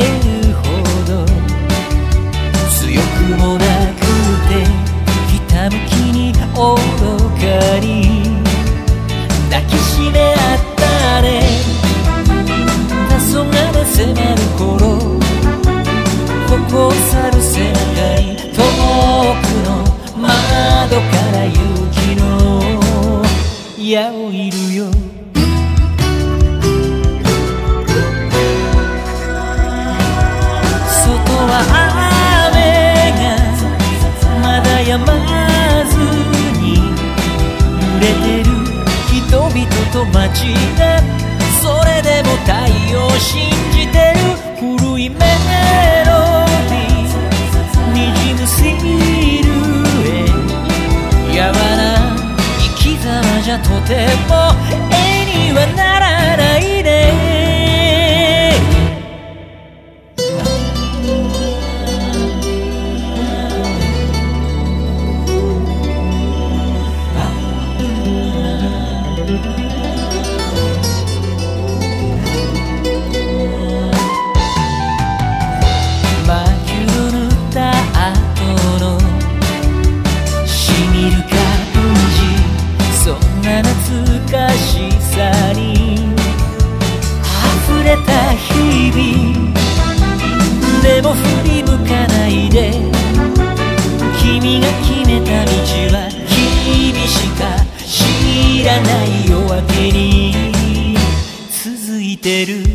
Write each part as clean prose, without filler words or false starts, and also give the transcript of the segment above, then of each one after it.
るほど強くもなくてひたむきに愚かに抱きしめ合ったね。黄昏迫る頃ここ去る背中に遠くの窓から雪の矢を射るよ。外は雨がまだ止まずに濡れてる人々と街が、それでも太陽信じてる。古いメロディーにじむシルエット、やわな生き様じゃとても絵にはならないね。懐かしさに溢れた日々でも振り向かないで、君が決めた道は君しか知らない夜明けに続いてる。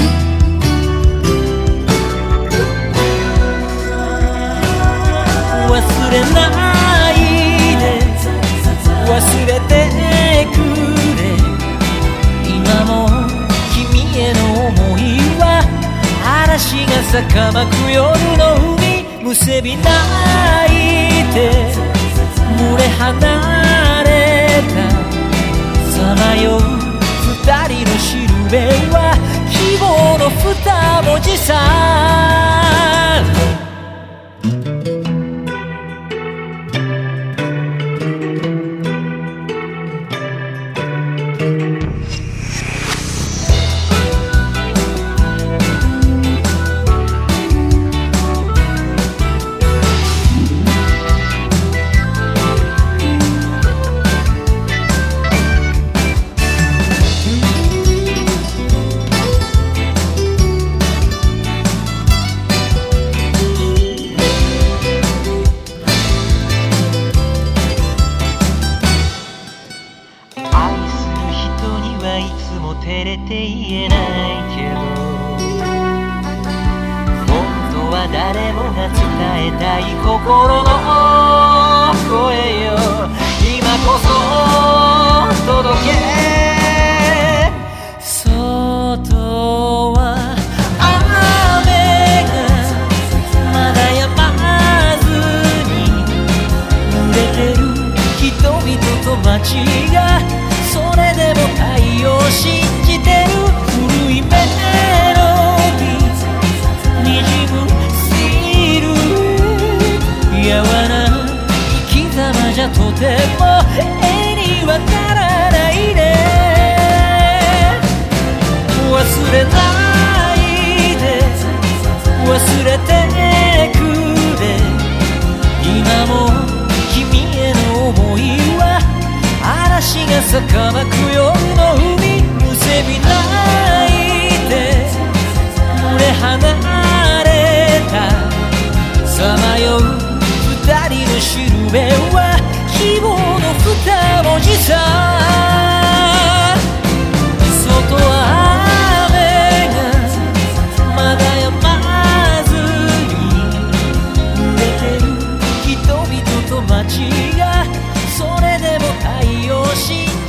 忘れないで忘れてくれ、今も君への想いは嵐が逆まく夜の海、むせび泣いて群れ離れたさまよう二人のしるべは希望の二文字さ。いつも照れて言えないけど、本当は誰もが伝えたい心の声よ。今こそ届け。外は雨がまだ止まずに濡れてる人々と街が、それでも太陽信じてる。古いメロディーにじむシルエット、やわな生き様じゃとても絵にはならないね。忘れないで忘れてくれ、今も君への想いは嵐が逆まく夜の海、むせび泣いて群れ離れたさまよう二人のしるべは希望の二文字さ。外は雨がまだ止まずに濡れてる人々と街が、それでも太陽信じてる。